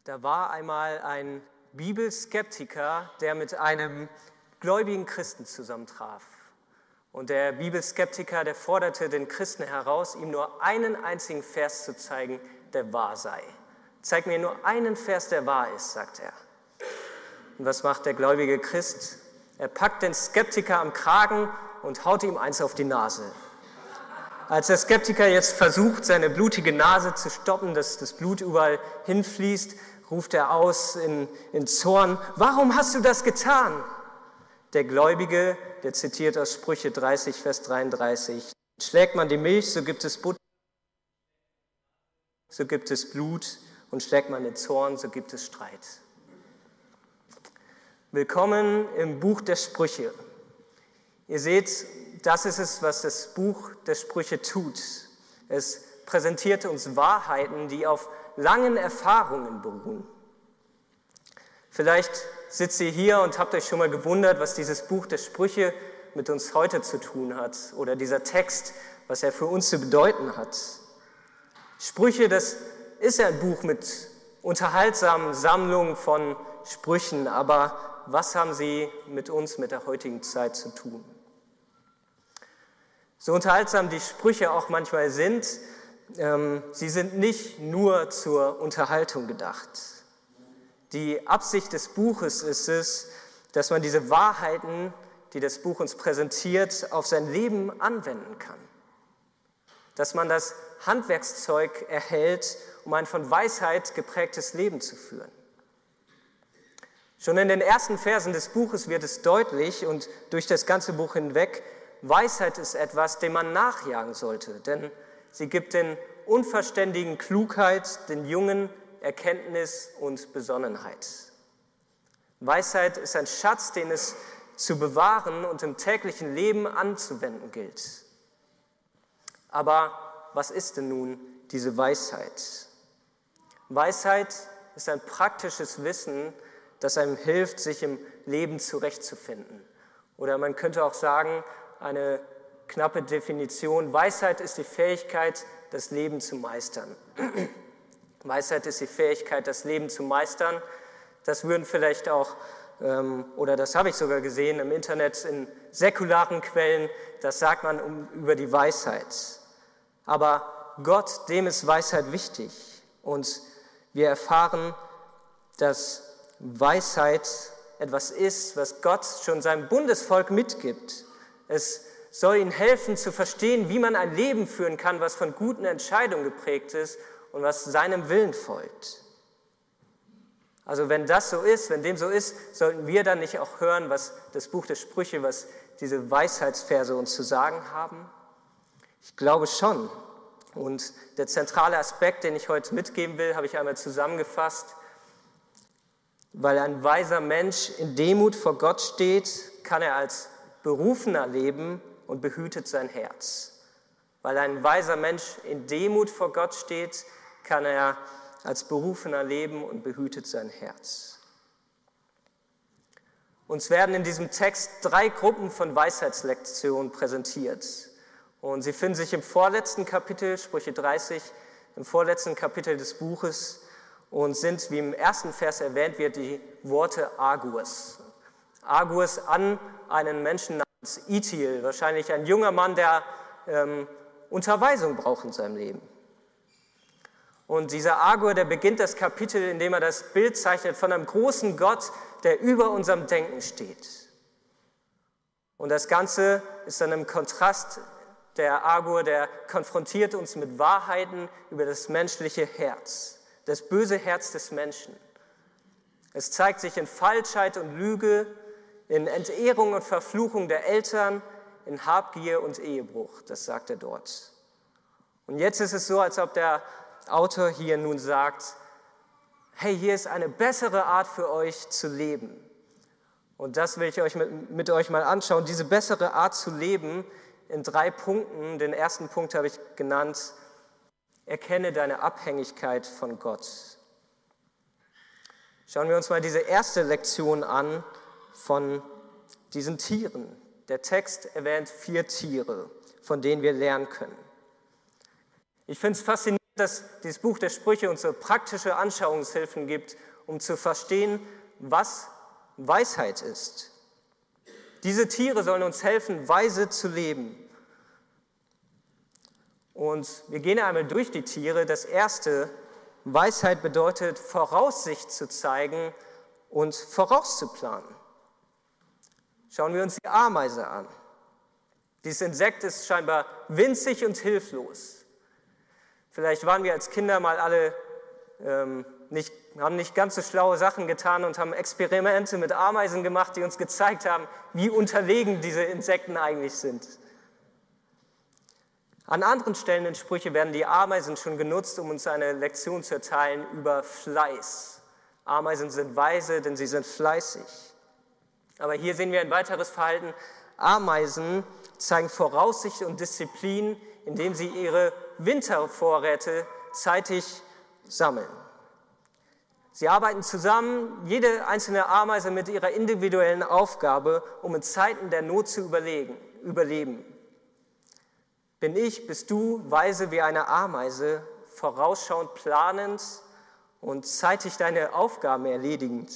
Da war einmal ein Bibelskeptiker, der mit einem gläubigen Christen zusammentraf. Und der Bibelskeptiker, der forderte den Christen heraus, ihm nur einen einzigen Vers zu zeigen, der wahr sei. Zeig mir nur einen Vers, der wahr ist, sagt er. Und was macht der gläubige Christ? Er packt den Skeptiker am Kragen und haut ihm eins auf die Nase. Als der Skeptiker jetzt versucht, seine blutige Nase zu stoppen, dass das Blut überall hinfließt, ruft er aus in Zorn: Warum hast du das getan? Der Gläubige, der zitiert aus Sprüche 30, Vers 33: Schlägt man die Milch, so gibt es Butter, so gibt es Blut, und schlägt man den Zorn, so gibt es Streit. Willkommen im Buch der Sprüche. Ihr seht, das ist es, was das Buch der Sprüche tut. Es präsentiert uns Wahrheiten, die auf langen Erfahrungen beruhen. Vielleicht sitzt ihr hier und habt euch schon mal gewundert, was dieses Buch der Sprüche mit uns heute zu tun hat oder dieser Text, was er für uns zu bedeuten hat. Sprüche, das ist ein Buch mit unterhaltsamen Sammlungen von Sprüchen, aber was haben sie mit uns, mit der heutigen Zeit zu tun? So unterhaltsam die Sprüche auch manchmal sind, sie sind nicht nur zur Unterhaltung gedacht. Die Absicht des Buches ist es, dass man diese Wahrheiten, die das Buch uns präsentiert, auf sein Leben anwenden kann. Dass man das Handwerkszeug erhält, um ein von Weisheit geprägtes Leben zu führen. Schon in den ersten Versen des Buches wird es deutlich und durch das ganze Buch hinweg: Weisheit ist etwas, dem man nachjagen sollte, denn sie gibt den Unverständigen Klugheit, den Jungen Erkenntnis und Besonnenheit. Weisheit ist ein Schatz, den es zu bewahren und im täglichen Leben anzuwenden gilt. Aber was ist denn nun diese Weisheit? Weisheit ist ein praktisches Wissen, das einem hilft, sich im Leben zurechtzufinden. Oder man könnte auch sagen, eine knappe Definition: Weisheit ist die Fähigkeit, das Leben zu meistern. Weisheit ist die Fähigkeit, das Leben zu meistern. Das würden vielleicht auch, oder das habe ich sogar gesehen im Internet in säkularen Quellen, das sagt man über die Weisheit. Aber Gott, dem ist Weisheit wichtig. Und wir erfahren, dass Weisheit etwas ist, was Gott schon seinem Bundesvolk mitgibt. Es soll ihnen helfen zu verstehen, wie man ein Leben führen kann, was von guten Entscheidungen geprägt ist und was seinem Willen folgt. Also wenn das so ist, wenn dem so ist, sollten wir dann nicht auch hören, was das Buch der Sprüche, was diese Weisheitsverse uns zu sagen haben? Ich glaube schon. Und der zentrale Aspekt, den ich heute mitgeben will, habe ich einmal zusammengefasst: Weil ein weiser Mensch in Demut vor Gott steht, kann er als Berufener leben und behütet sein Herz. Weil ein weiser Mensch in Demut vor Gott steht, kann er als Berufener leben und behütet sein Herz. Uns werden in diesem Text 3 Gruppen von Weisheitslektionen präsentiert. Und sie finden sich im vorletzten Kapitel, Sprüche 30, im vorletzten Kapitel des Buches, und sind, wie im ersten Vers erwähnt wird, die Worte Agurs. Agurs an einen Menschen namens Ithiel, wahrscheinlich ein junger Mann, der Unterweisung braucht in seinem Leben. Und dieser Agur, der beginnt das Kapitel, indem er das Bild zeichnet von einem großen Gott, der über unserem Denken steht. Und das Ganze ist dann im Kontrast. Der Agur, der konfrontiert uns mit Wahrheiten über das menschliche Herz, das böse Herz des Menschen. Es zeigt sich in Falschheit und Lüge, in Entehrung und Verfluchung der Eltern, in Habgier und Ehebruch, das sagt er dort. Und jetzt ist es so, als ob der Autor hier nun sagt: Hey, hier ist eine bessere Art für euch zu leben. Und das will ich euch mit euch mal anschauen, diese bessere Art zu leben in 3 Punkten. Den ersten Punkt habe ich genannt: Erkenne deine Abhängigkeit von Gott. Schauen wir uns mal diese erste Lektion an von diesen Tieren. Der Text erwähnt 4 Tiere, von denen wir lernen können. Ich finde es faszinierend, dass dieses Buch der Sprüche uns so praktische Anschauungshilfen gibt, um zu verstehen, was Weisheit ist. Diese Tiere sollen uns helfen, weise zu leben. Und wir gehen einmal durch die Tiere. Das erste, Weisheit bedeutet, Voraussicht zu zeigen und vorauszuplanen. Schauen wir uns die Ameise an. Dieses Insekt ist scheinbar winzig und hilflos. Vielleicht waren wir als Kinder mal alle haben nicht ganz so schlaue Sachen getan und haben Experimente mit Ameisen gemacht, die uns gezeigt haben, wie unterlegen diese Insekten eigentlich sind. An anderen Stellen in Sprüche werden die Ameisen schon genutzt, um uns eine Lektion zu erteilen über Fleiß. Ameisen sind weise, denn sie sind fleißig. Aber hier sehen wir ein weiteres Verhalten. Ameisen zeigen Voraussicht und Disziplin, indem sie ihre Wintervorräte zeitig sammeln. Sie arbeiten zusammen, jede einzelne Ameise mit ihrer individuellen Aufgabe, um in Zeiten der Not zu überleben. Bist du weise wie eine Ameise, vorausschauend planend und zeitig deine Aufgaben erledigend?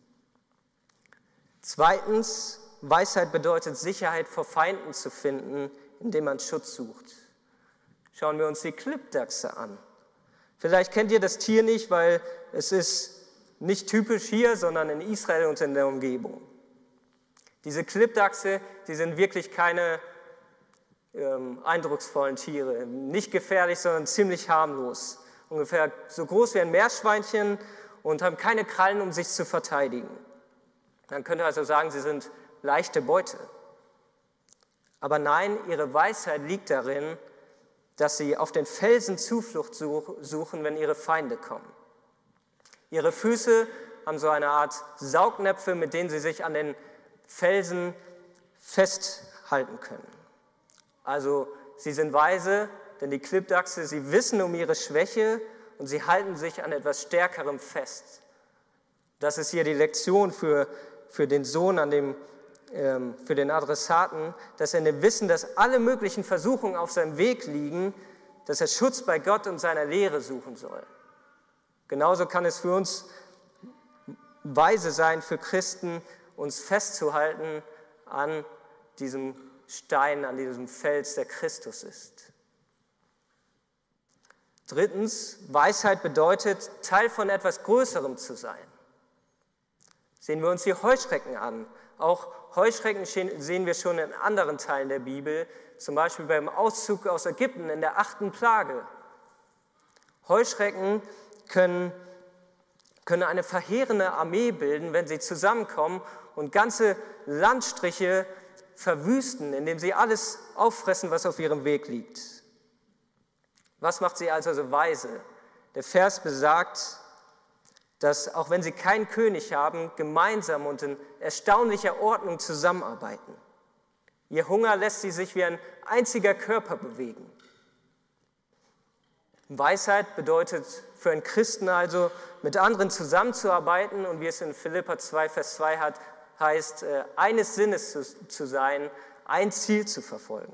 Zweitens, Weisheit bedeutet, Sicherheit vor Feinden zu finden, indem man Schutz sucht. Schauen wir uns die Klippdachse an. Vielleicht kennt ihr das Tier nicht, weil es ist nicht typisch hier, sondern in Israel und in der Umgebung. Diese Klippdachse, die sind wirklich keine eindrucksvollen Tiere. Nicht gefährlich, sondern ziemlich harmlos. Ungefähr so groß wie ein Meerschweinchen und haben keine Krallen, um sich zu verteidigen. Man könnte also sagen, sie sind leichte Beute. Aber nein, ihre Weisheit liegt darin, dass sie auf den Felsen Zuflucht suchen, wenn ihre Feinde kommen. Ihre Füße haben so eine Art Saugnäpfe, mit denen sie sich an den Felsen festhalten können. Also sie sind weise, denn die Klippdachse, sie wissen um ihre Schwäche und sie halten sich an etwas Stärkerem fest. Das ist hier die Lektion für den Sohn, für den Adressaten, dass er in dem Wissen, dass alle möglichen Versuchungen auf seinem Weg liegen, dass er Schutz bei Gott und seiner Lehre suchen soll. Genauso kann es für uns weise sein, für Christen, uns festzuhalten an diesem Stein, an diesem Fels, der Christus ist. Drittens, Weisheit bedeutet, Teil von etwas Größerem zu sein. Sehen wir uns die Heuschrecken an. Auch Heuschrecken sehen wir schon in anderen Teilen der Bibel, zum Beispiel beim Auszug aus Ägypten in der 8. Plage. Heuschrecken können eine verheerende Armee bilden, wenn sie zusammenkommen und ganze Landstriche verwüsten, indem sie alles auffressen, was auf ihrem Weg liegt. Was macht sie also so weise? Der Vers besagt, dass auch wenn sie keinen König haben, gemeinsam und in erstaunlicher Ordnung zusammenarbeiten. Ihr Hunger lässt sie sich wie ein einziger Körper bewegen. Weisheit bedeutet für einen Christen also, mit anderen zusammenzuarbeiten und wie es in Philipper 2, Vers 2 heißt, eines Sinnes zu sein, ein Ziel zu verfolgen.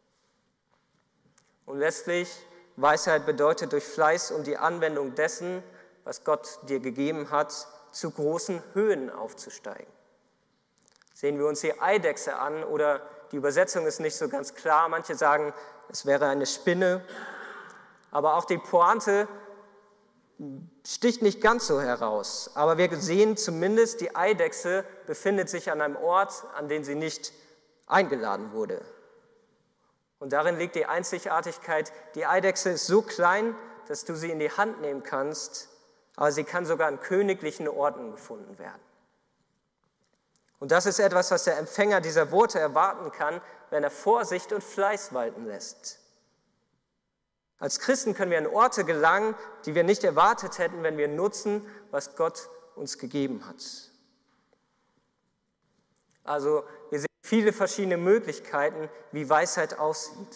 Und letztlich, Weisheit bedeutet durch Fleiß und die Anwendung dessen, was Gott dir gegeben hat, zu großen Höhen aufzusteigen. Sehen wir uns die Eidechse an oder die Übersetzung ist nicht so ganz klar. Manche sagen, es wäre eine Spinne, aber auch die Pointe sticht nicht ganz so heraus. Aber wir sehen zumindest, die Eidechse befindet sich an einem Ort, an den sie nicht eingeladen wurde. Und darin liegt die Einzigartigkeit. Die Eidechse ist so klein, dass du sie in die Hand nehmen kannst, aber sie kann sogar an königlichen Orten gefunden werden. Und das ist etwas, was der Empfänger dieser Worte erwarten kann, wenn er Vorsicht und Fleiß walten lässt. Als Christen können wir an Orte gelangen, die wir nicht erwartet hätten, wenn wir nutzen, was Gott uns gegeben hat. Also wir sehen viele verschiedene Möglichkeiten, wie Weisheit aussieht.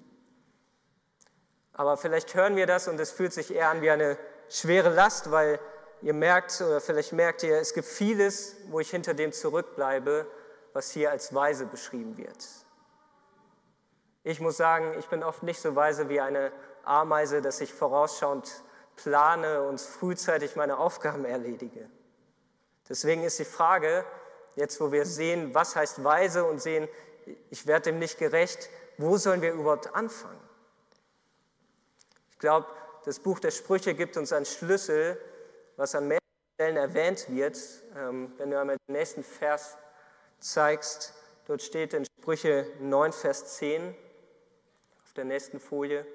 Aber vielleicht hören wir das und es fühlt sich eher an wie eine schwere Last, weil ihr merkt, oder vielleicht merkt ihr, es gibt vieles, wo ich hinter dem zurückbleibe, was hier als weise beschrieben wird. Ich muss sagen, ich bin oft nicht so weise wie eine Ameise, dass ich vorausschauend plane und frühzeitig meine Aufgaben erledige. Deswegen ist die Frage, jetzt wo wir sehen, was heißt weise und sehen, ich werde dem nicht gerecht, wo sollen wir überhaupt anfangen? Ich glaube, das Buch der Sprüche gibt uns einen Schlüssel, was an mehreren Stellen erwähnt wird. Wenn du einmal den nächsten Vers zeigst, dort steht in Sprüche 9, Vers 10, auf der nächsten Folie,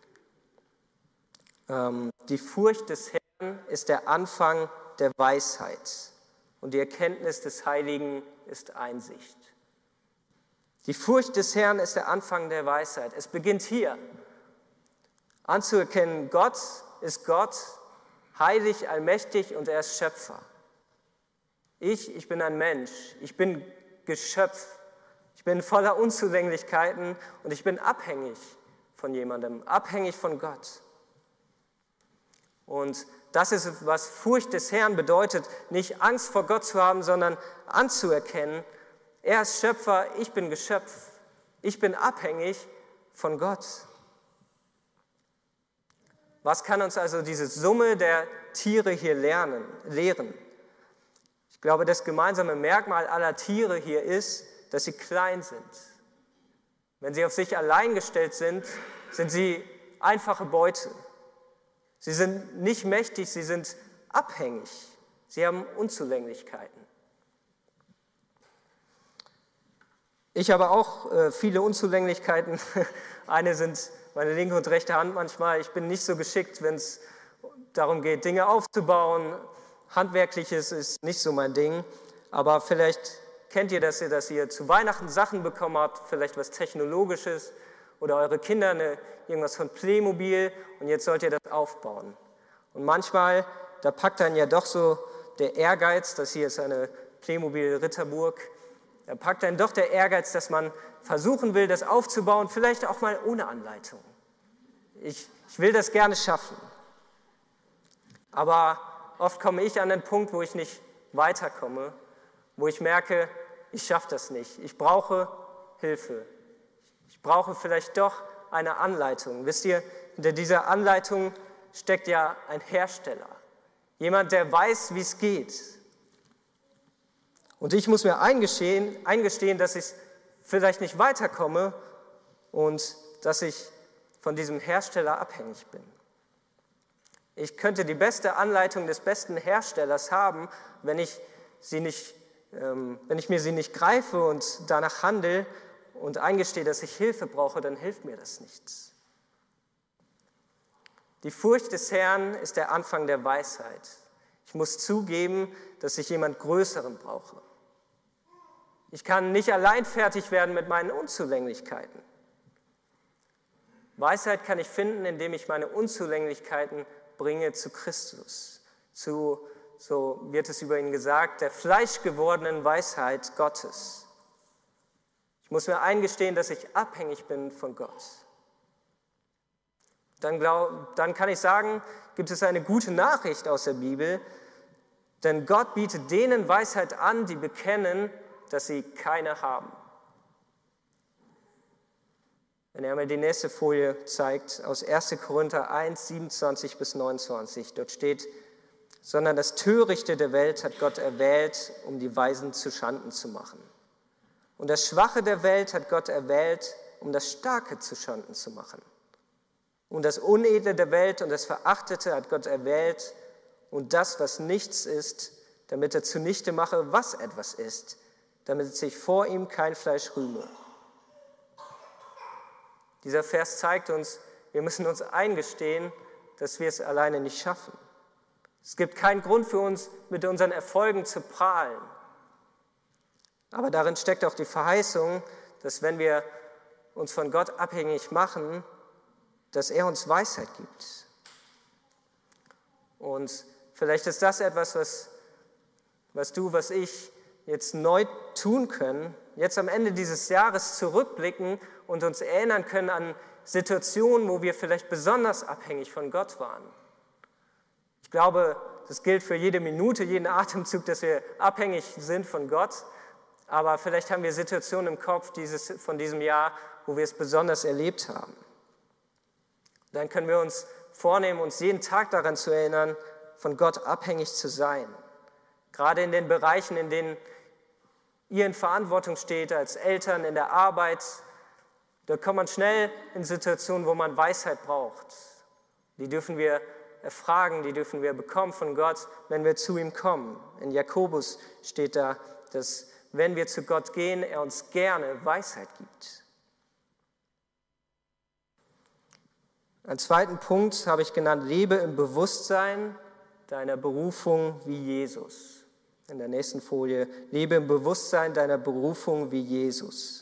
die Furcht des Herrn ist der Anfang der Weisheit und die Erkenntnis des Heiligen ist Einsicht. Die Furcht des Herrn ist der Anfang der Weisheit. Es beginnt hier, anzuerkennen, Gott ist Gott, heilig, allmächtig und er ist Schöpfer. Ich bin ein Mensch, ich bin Geschöpf, ich bin voller Unzulänglichkeiten und ich bin abhängig von jemandem, abhängig von Gott. Und das ist, was Furcht des Herrn bedeutet, nicht Angst vor Gott zu haben, sondern anzuerkennen, er ist Schöpfer, ich bin Geschöpf, ich bin abhängig von Gott. Was kann uns also diese Summe der Tiere hier lehren? Ich glaube, das gemeinsame Merkmal aller Tiere hier ist, dass sie klein sind. Wenn sie auf sich allein gestellt sind, sind sie einfache Beute. Sie sind nicht mächtig, sie sind abhängig. Sie haben Unzulänglichkeiten. Ich habe auch viele Unzulänglichkeiten. Eine sind meine linke und rechte Hand manchmal. Ich bin nicht so geschickt, wenn es darum geht, Dinge aufzubauen. Handwerkliches ist nicht so mein Ding. Aber vielleicht kennt ihr das, dass ihr zu Weihnachten Sachen bekommen habt, vielleicht was Technologisches oder eure Kinder irgendwas von Playmobil und jetzt sollt ihr das aufbauen. Und manchmal, da packt dann ja doch so der Ehrgeiz, das hier ist eine Playmobil-Ritterburg, da packt dann doch der Ehrgeiz, dass man versuchen will, das aufzubauen, vielleicht auch mal ohne Anleitung. Ich will das gerne schaffen. Aber oft komme ich an den Punkt, wo ich nicht weiterkomme, wo ich merke, ich schaffe das nicht. Ich brauche Hilfe. Ich brauche vielleicht doch eine Anleitung. Wisst ihr, hinter dieser Anleitung steckt ja ein Hersteller. Jemand, der weiß, wie es geht. Und ich muss mir eingestehen, dass ich vielleicht nicht weiterkomme und dass ich von diesem Hersteller abhängig bin. Ich könnte die beste Anleitung des besten Herstellers haben, wenn ich mir sie nicht greife und danach handle und eingestehe, dass ich Hilfe brauche, dann hilft mir das nichts. Die Furcht des Herrn ist der Anfang der Weisheit. Ich muss zugeben, dass ich jemand Größeren brauche. Ich kann nicht allein fertig werden mit meinen Unzulänglichkeiten. Weisheit kann ich finden, indem ich meine Unzulänglichkeiten bringe zu Christus, so wird es über ihn gesagt, der fleischgewordenen Weisheit Gottes. Ich muss mir eingestehen, dass ich abhängig bin von Gott. Dann kann ich sagen, gibt es eine gute Nachricht aus der Bibel, denn Gott bietet denen Weisheit an, die bekennen, dass sie keine haben. Wenn er mir die nächste Folie zeigt, aus 1. Korinther 1, 27 bis 29, dort steht, sondern das Törichte der Welt hat Gott erwählt, um die Weisen zu Schanden zu machen. Und das Schwache der Welt hat Gott erwählt, um das Starke zu Schanden zu machen. Und das Unedle der Welt und das Verachtete hat Gott erwählt, und das, was nichts ist, damit er zunichte mache, was etwas ist, damit sich vor ihm kein Fleisch rühme. Dieser Vers zeigt uns, wir müssen uns eingestehen, dass wir es alleine nicht schaffen. Es gibt keinen Grund für uns, mit unseren Erfolgen zu prahlen. Aber darin steckt auch die Verheißung, dass wenn wir uns von Gott abhängig machen, dass er uns Weisheit gibt. Und vielleicht ist das etwas, was ich jetzt neu tun können, jetzt am Ende dieses Jahres zurückblicken und uns erinnern können an Situationen, wo wir vielleicht besonders abhängig von Gott waren. Ich glaube, das gilt für jede Minute, jeden Atemzug, dass wir abhängig sind von Gott. Aber vielleicht haben wir Situationen im Kopf von diesem Jahr, wo wir es besonders erlebt haben. Dann können wir uns vornehmen, uns jeden Tag daran zu erinnern, von Gott abhängig zu sein. Gerade in den Bereichen, in denen ihr in Verantwortung steht, als Eltern, in der Arbeit, da kommt man schnell in Situationen, wo man Weisheit braucht. Die dürfen wir erfragen, die dürfen wir bekommen von Gott, wenn wir zu ihm kommen. In Jakobus steht da, dass wenn wir zu Gott gehen, er uns gerne Weisheit gibt. Einen zweiten Punkt habe ich genannt, lebe im Bewusstsein deiner Berufung wie Jesus. In der nächsten Folie, lebe im Bewusstsein deiner Berufung wie Jesus.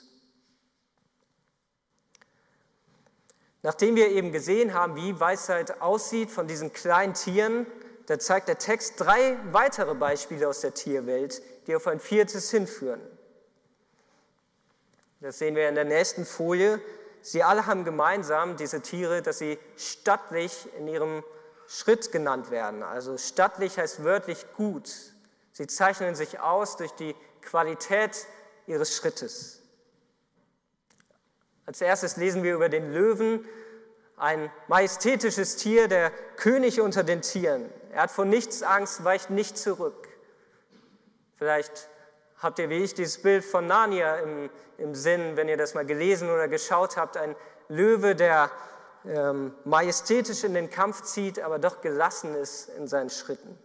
Nachdem wir eben gesehen haben, wie Weisheit aussieht von diesen kleinen Tieren, da zeigt der Text 3 weitere Beispiele aus der Tierwelt, die auf ein viertes hinführen. Das sehen wir in der nächsten Folie. Sie alle haben gemeinsam, diese Tiere, dass sie stattlich in ihrem Schritt genannt werden. Also stattlich heißt wörtlich gut. Sie zeichnen sich aus durch die Qualität ihres Schrittes. Als erstes lesen wir über den Löwen, ein majestätisches Tier, der König unter den Tieren. Er hat vor nichts Angst, weicht nicht zurück. Vielleicht habt ihr wie ich dieses Bild von Narnia im Sinn, wenn ihr das mal gelesen oder geschaut habt. Ein Löwe, der majestätisch in den Kampf zieht, aber doch gelassen ist in seinen Schritten.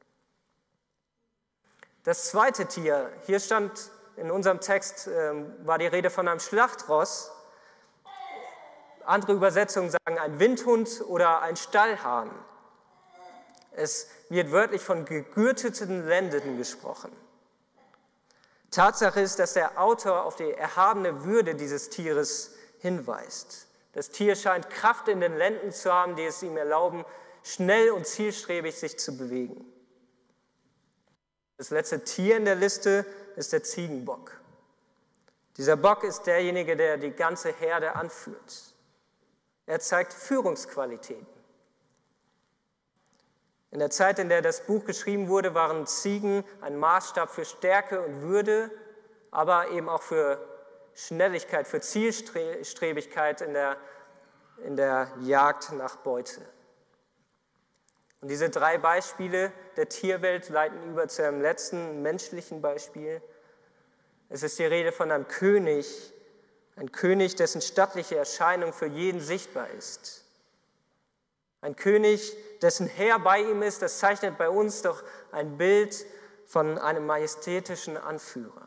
Das zweite Tier, hier stand in unserem Text, war die Rede von einem Schlachtross. Andere Übersetzungen sagen ein Windhund oder ein Stallhahn. Es wird wörtlich von gegürteten Lenden gesprochen. Tatsache ist, dass der Autor auf die erhabene Würde dieses Tieres hinweist. Das Tier scheint Kraft in den Lenden zu haben, die es ihm erlauben, schnell und zielstrebig sich zu bewegen. Das letzte Tier in der Liste ist der Ziegenbock. Dieser Bock ist derjenige, der die ganze Herde anführt. Er zeigt Führungsqualitäten. In der Zeit, in der das Buch geschrieben wurde, waren Ziegen ein Maßstab für Stärke und Würde, aber eben auch für Schnelligkeit, für Zielstrebigkeit in der Jagd nach Beute. Und diese 3 Beispiele der Tierwelt leiten über zu einem letzten menschlichen Beispiel. Es ist die Rede von einem König, ein König, dessen stattliche Erscheinung für jeden sichtbar ist. Ein König, dessen Heer bei ihm ist, das zeichnet bei uns doch ein Bild von einem majestätischen Anführer.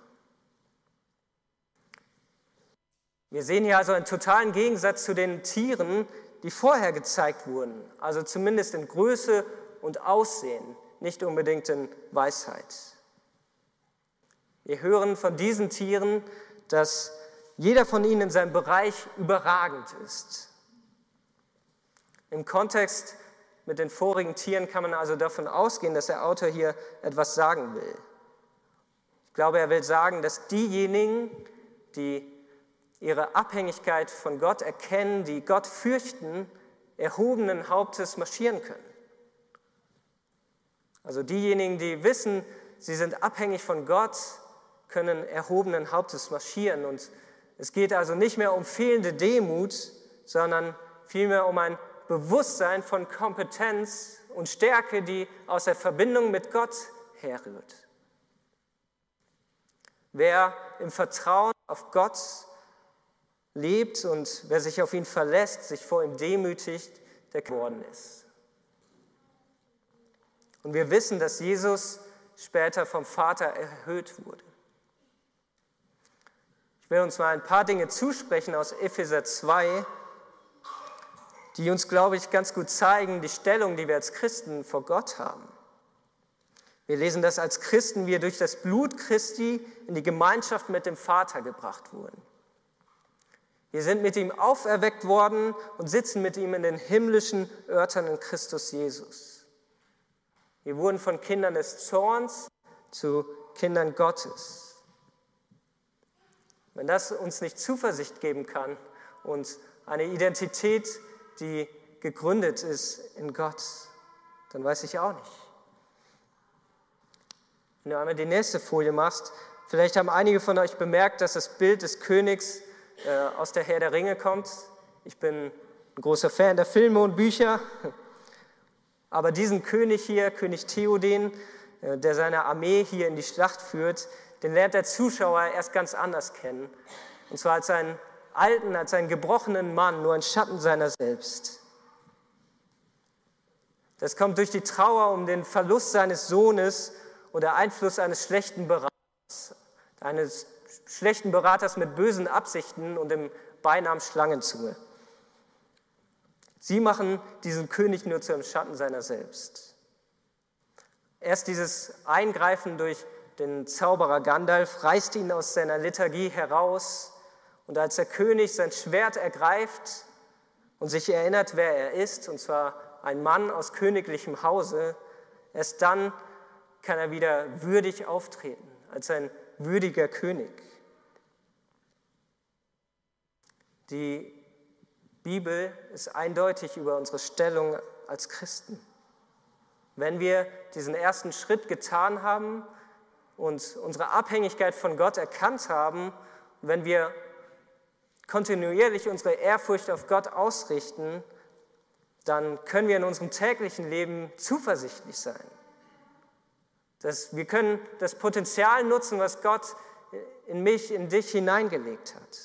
Wir sehen hier also einen totalen Gegensatz zu den Tieren, die vorher gezeigt wurden, also zumindest in Größe und Aussehen, nicht unbedingt in Weisheit. Wir hören von diesen Tieren, dass jeder von ihnen in seinem Bereich überragend ist. Im Kontext mit den vorigen Tieren kann man also davon ausgehen, dass der Autor hier etwas sagen will. Ich glaube, er will sagen, dass diejenigen, die ihre Abhängigkeit von Gott erkennen, die Gott fürchten, erhobenen Hauptes marschieren können. Also diejenigen, die wissen, sie sind abhängig von Gott, können erhobenen Hauptes marschieren. Und es geht also nicht mehr um fehlende Demut, sondern vielmehr um ein Bewusstsein von Kompetenz und Stärke, die aus der Verbindung mit Gott herrührt. Wer im Vertrauen auf Gott lebt und wer sich auf ihn verlässt, sich vor ihm demütigt, der geworden ist. Und wir wissen, dass Jesus später vom Vater erhöht wurde. Ich will uns mal ein paar Dinge zusprechen aus Epheser 2, die uns, glaube ich, ganz gut zeigen, die Stellung, die wir als Christen vor Gott haben. Wir lesen, dass als Christen wir durch das Blut Christi in die Gemeinschaft mit dem Vater gebracht wurden. Wir sind mit ihm auferweckt worden und sitzen mit ihm in den himmlischen Örtern in Christus Jesus. Wir wurden von Kindern des Zorns zu Kindern Gottes. Wenn das uns nicht Zuversicht geben kann und eine Identität, die gegründet ist in Gott, dann weiß ich auch nicht. Wenn du einmal die nächste Folie machst, vielleicht haben einige von euch bemerkt, dass das Bild des Königs aus der Herr der Ringe kommt. Ich bin ein großer Fan der Filme und Bücher. Aber diesen König hier, König Theoden, der seine Armee hier in die Schlacht führt, den lernt der Zuschauer erst ganz anders kennen. Und zwar als einen alten, als einen gebrochenen Mann, nur ein Schatten seiner selbst. Das kommt durch die Trauer um den Verlust seines Sohnes und der Einfluss eines schlechten Beraters mit bösen Absichten und dem Beinamen Schlangenzunge. Sie machen diesen König nur zu einem Schatten seiner selbst. Erst dieses Eingreifen durch den Zauberer Gandalf reißt ihn aus seiner Lethargie heraus, und als der König sein Schwert ergreift und sich erinnert, wer er ist, und zwar ein Mann aus königlichem Hause, erst dann kann er wieder würdig auftreten, als ein würdiger König. Die Bibel ist eindeutig über unsere Stellung als Christen. Wenn wir diesen ersten Schritt getan haben und unsere Abhängigkeit von Gott erkannt haben, wenn wir kontinuierlich unsere Ehrfurcht auf Gott ausrichten, dann können wir in unserem täglichen Leben zuversichtlich sein. Wir können das Potenzial nutzen, was Gott in mich, in dich hineingelegt hat.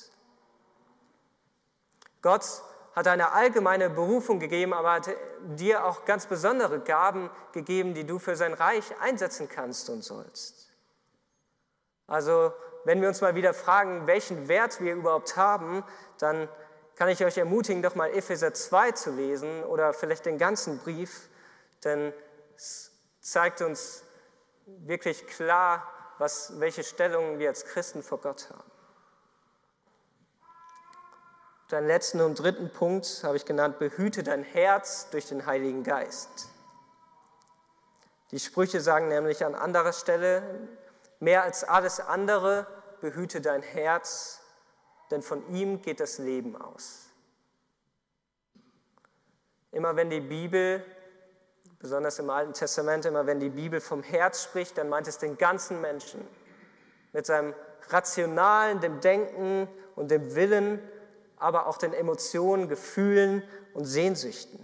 Gott hat eine allgemeine Berufung gegeben, aber hat dir auch ganz besondere Gaben gegeben, die du für sein Reich einsetzen kannst und sollst. Also, wenn wir uns mal wieder fragen, welchen Wert wir überhaupt haben, dann kann ich euch ermutigen, doch mal Epheser 2 zu lesen oder vielleicht den ganzen Brief, denn es zeigt uns wirklich klar, welche Stellung wir als Christen vor Gott haben. Den letzten und dritten Punkt habe ich genannt, behüte dein Herz durch den Heiligen Geist. Die Sprüche sagen nämlich an anderer Stelle, mehr als alles andere, behüte dein Herz, denn von ihm geht das Leben aus. Immer wenn die Bibel, besonders im Alten Testament, immer wenn die Bibel vom Herz spricht, dann meint es den ganzen Menschen. Mit seinem Rationalen, dem Denken und dem Willen, aber auch den Emotionen, Gefühlen und Sehnsüchten.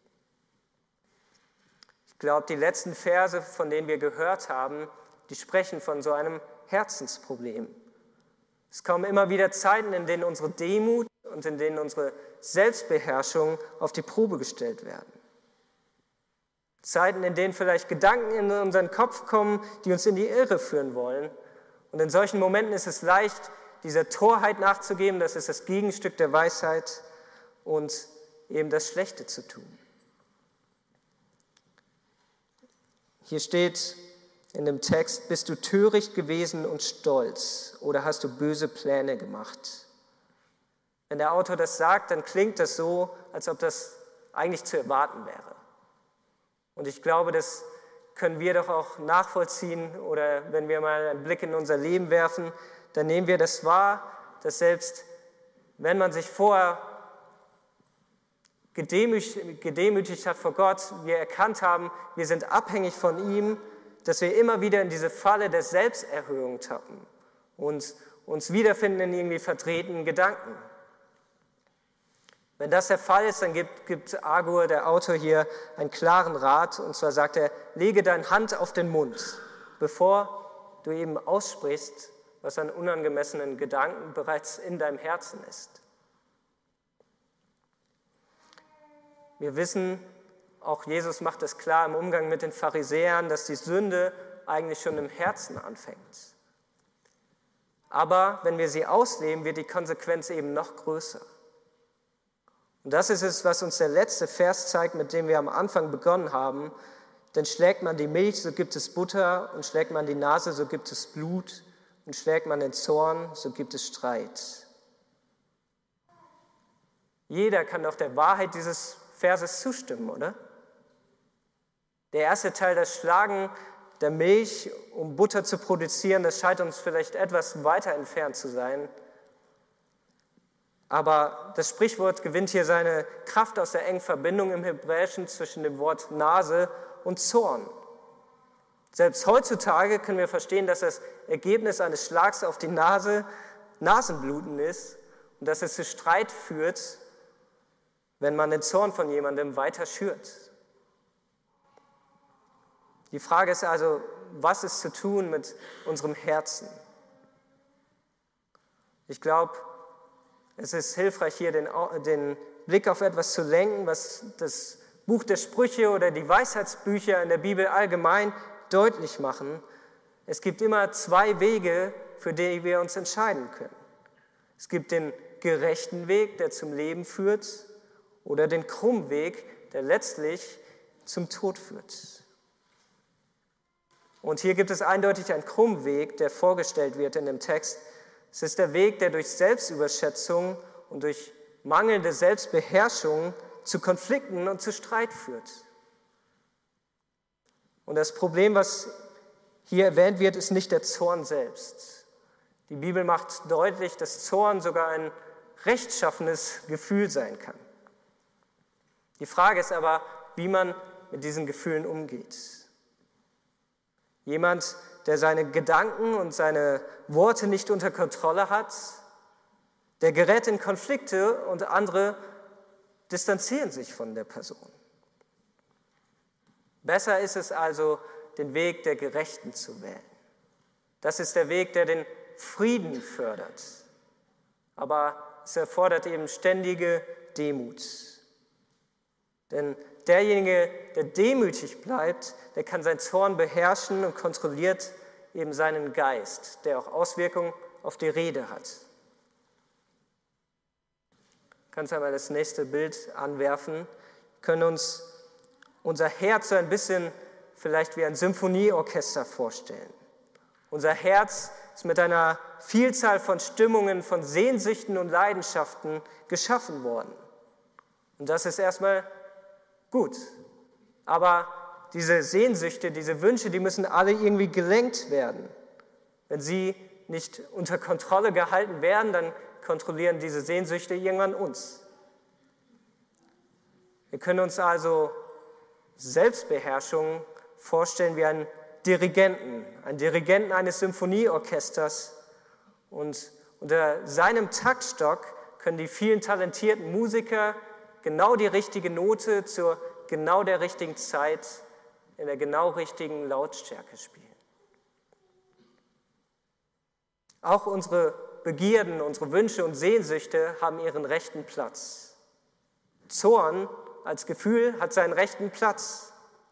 Ich glaube, die letzten Verse, von denen wir gehört haben, die sprechen von so einem Herzensproblem. Es kommen immer wieder Zeiten, in denen unsere Demut und in denen unsere Selbstbeherrschung auf die Probe gestellt werden. Zeiten, in denen vielleicht Gedanken in unseren Kopf kommen, die uns in die Irre führen wollen. Und in solchen Momenten ist es leicht, dieser Torheit nachzugeben, das ist das Gegenstück der Weisheit, und eben das Schlechte zu tun. Hier steht in dem Text, bist du töricht gewesen und stolz oder hast du böse Pläne gemacht? Wenn der Autor das sagt, dann klingt das so, als ob das eigentlich zu erwarten wäre. Und ich glaube, das können wir doch auch nachvollziehen, oder wenn wir mal einen Blick in unser Leben werfen, dann nehmen wir das wahr, dass selbst wenn man sich vorher gedemütigt hat vor Gott, wir erkannt haben, wir sind abhängig von ihm, dass wir immer wieder in diese Falle der Selbsterhöhung tappen und uns wiederfinden in irgendwie verdrehten Gedanken. Wenn das der Fall ist, dann gibt Agur, der Autor hier, einen klaren Rat, und zwar sagt er, lege deine Hand auf den Mund, bevor du eben aussprichst, was an unangemessenen Gedanken bereits in deinem Herzen ist. Wir wissen, auch Jesus macht es klar im Umgang mit den Pharisäern, dass die Sünde eigentlich schon im Herzen anfängt. Aber wenn wir sie ausleben, wird die Konsequenz eben noch größer. Und das ist es, was uns der letzte Vers zeigt, mit dem wir am Anfang begonnen haben. Denn schlägt man die Milch, so gibt es Butter, und schlägt man die Nase, so gibt es Blut, und schlägt man den Zorn, so gibt es Streit. Jeder kann doch der Wahrheit dieses Verses zustimmen, oder? Der erste Teil, das Schlagen der Milch, um Butter zu produzieren, das scheint uns vielleicht etwas weiter entfernt zu sein. Aber das Sprichwort gewinnt hier seine Kraft aus der engen Verbindung im Hebräischen zwischen dem Wort Nase und Zorn. Selbst heutzutage können wir verstehen, dass das Ergebnis eines Schlags auf die Nase Nasenbluten ist und dass es zu Streit führt, wenn man den Zorn von jemandem weiter schürt. Die Frage ist also, was ist zu tun mit unserem Herzen? Ich glaube, es ist hilfreich, hier den Blick auf etwas zu lenken, was das Buch der Sprüche oder die Weisheitsbücher in der Bibel allgemein deutlich machen. Es gibt immer zwei Wege, für die wir uns entscheiden können. Es gibt den gerechten Weg, der zum Leben führt, oder den krummen Weg, der letztlich zum Tod führt. Und hier gibt es eindeutig einen krummen Weg, der vorgestellt wird in dem Text. Es ist der Weg, der durch Selbstüberschätzung und durch mangelnde Selbstbeherrschung zu Konflikten und zu Streit führt. Und das Problem, was hier erwähnt wird, ist nicht der Zorn selbst. Die Bibel macht deutlich, dass Zorn sogar ein rechtschaffenes Gefühl sein kann. Die Frage ist aber, wie man mit diesen Gefühlen umgeht. Jemand, der seine Gedanken und seine Worte nicht unter Kontrolle hat, der gerät in Konflikte und andere distanzieren sich von der Person. Besser ist es also, den Weg der Gerechten zu wählen. Das ist der Weg, der den Frieden fördert. Aber es erfordert eben ständige Demut. Denn derjenige, der demütig bleibt, der kann seinen Zorn beherrschen und kontrolliert eben seinen Geist, der auch Auswirkungen auf die Rede hat. Kannst du einmal das nächste Bild anwerfen? Wir können uns unser Herz so ein bisschen vielleicht wie ein Symphonieorchester vorstellen. Unser Herz ist mit einer Vielzahl von Stimmungen, von Sehnsüchten und Leidenschaften geschaffen worden. Und das ist erstmal gut. Aber diese Sehnsüchte, diese Wünsche, die müssen alle irgendwie gelenkt werden. Wenn sie nicht unter Kontrolle gehalten werden, dann kontrollieren diese Sehnsüchte irgendwann uns. Wir können uns also Selbstbeherrschung vorstellen wie einen Dirigenten eines Symphonieorchesters. Und unter seinem Taktstock können die vielen talentierten Musiker genau die richtige Note zur genau der richtigen Zeit in der genau richtigen Lautstärke spielen. Auch unsere Begierden, unsere Wünsche und Sehnsüchte haben ihren rechten Platz. Zorn als Gefühl hat seinen rechten Platz.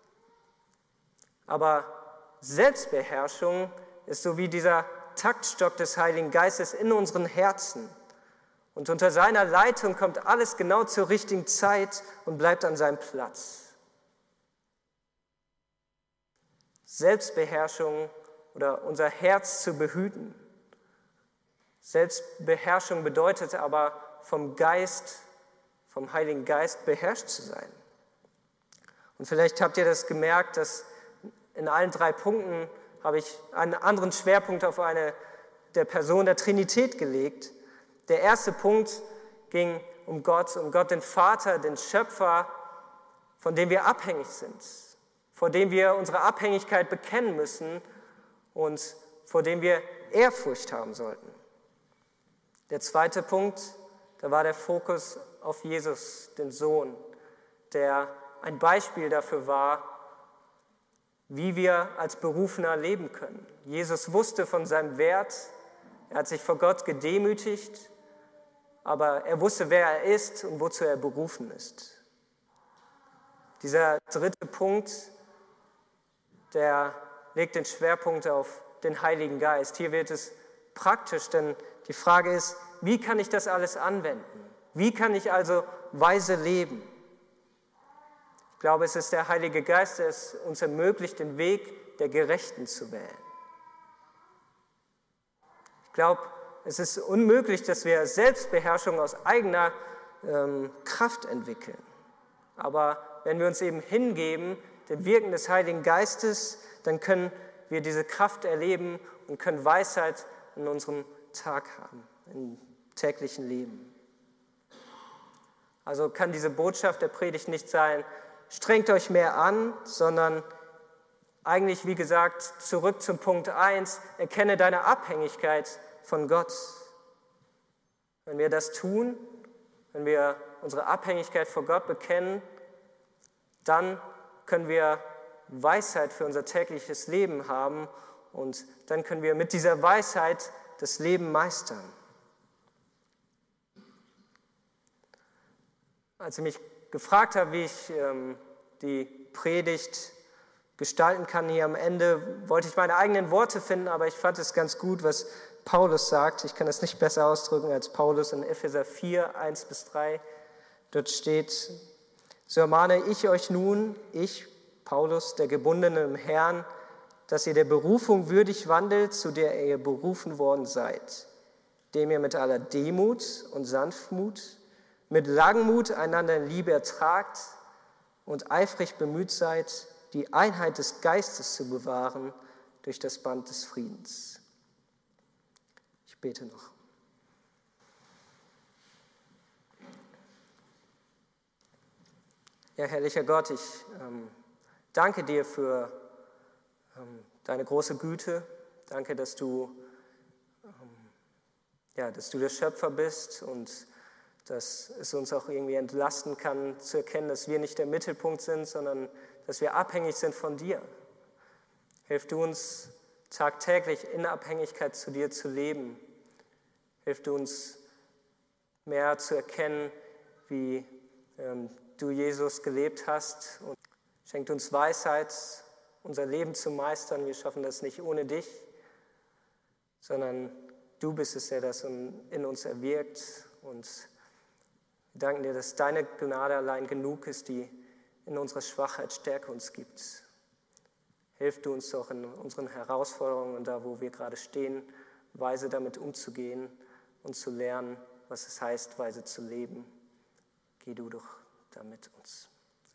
Aber Selbstbeherrschung ist so wie dieser Taktstock des Heiligen Geistes in unseren Herzen. Und unter seiner Leitung kommt alles genau zur richtigen Zeit und bleibt an seinem Platz. Selbstbeherrschung oder unser Herz zu behüten. Selbstbeherrschung bedeutet aber vom Geist, vom Heiligen Geist beherrscht zu sein. Und vielleicht habt ihr das gemerkt, dass in allen 3 Punkten habe ich einen anderen Schwerpunkt auf eine der Person der Trinität gelegt. Der erste Punkt ging um Gott den Vater, den Schöpfer, von dem wir abhängig sind, vor dem wir unsere Abhängigkeit bekennen müssen und vor dem wir Ehrfurcht haben sollten. Der zweite Punkt, da war der Fokus auf Jesus, den Sohn, der ein Beispiel dafür war, wie wir als Berufener leben können. Jesus wusste von seinem Wert, er hat sich vor Gott gedemütigt, aber er wusste, wer er ist und wozu er berufen ist. Dieser dritte Punkt, der legt den Schwerpunkt auf den Heiligen Geist. Hier wird es praktisch, denn die Frage ist, wie kann ich das alles anwenden? Wie kann ich also weise leben? Ich glaube, es ist der Heilige Geist, der es uns ermöglicht, den Weg der Gerechten zu wählen. Ich glaube, es ist unmöglich, dass wir Selbstbeherrschung aus eigener Kraft entwickeln. Aber wenn wir uns eben hingeben, dem Wirken des Heiligen Geistes, dann können wir diese Kraft erleben und können Weisheit in unserem Tag haben, im täglichen Leben. Also kann diese Botschaft der Predigt nicht sein, strengt euch mehr an, sondern eigentlich, wie gesagt, zurück zum Punkt 1, erkenne deine Abhängigkeit von Gott. Wenn wir das tun, wenn wir unsere Abhängigkeit vor Gott bekennen, dann können wir Weisheit für unser tägliches Leben haben und dann können wir mit dieser Weisheit das Leben meistern. Als ich mich gefragt habe, wie ich die Predigt gestalten kann hier am Ende, wollte ich meine eigenen Worte finden, aber ich fand es ganz gut, was Paulus sagt. Ich kann es nicht besser ausdrücken als Paulus in Epheser 4, 1-3. Dort steht: So ermahne ich euch nun, ich, Paulus, der Gebundene im Herrn, dass ihr der Berufung würdig wandelt, zu der ihr berufen worden seid, dem ihr mit aller Demut und Sanftmut, mit Langmut einander in Liebe ertragt und eifrig bemüht seid, die Einheit des Geistes zu bewahren durch das Band des Friedens. Ich bete noch. Ja, herrlicher Gott, ich danke dir für deine große Güte. Danke, dass du der Schöpfer bist und dass es uns auch irgendwie entlasten kann, zu erkennen, dass wir nicht der Mittelpunkt sind, sondern dass wir abhängig sind von dir. Hilf du uns tagtäglich in Abhängigkeit zu dir zu leben. Hilf du uns mehr zu erkennen, wie du, Jesus, gelebt hast. Und schenkt uns Weisheit, unser Leben zu meistern. Wir schaffen das nicht ohne dich, sondern du bist es, der das in uns erwirkt. Und wir danken dir, dass deine Gnade allein genug ist, die in unserer Schwachheit Stärke uns gibt. Hilf du uns doch in unseren Herausforderungen und da, wo wir gerade stehen, weise damit umzugehen und zu lernen, was es heißt, weise zu leben. Geh du doch da mit uns.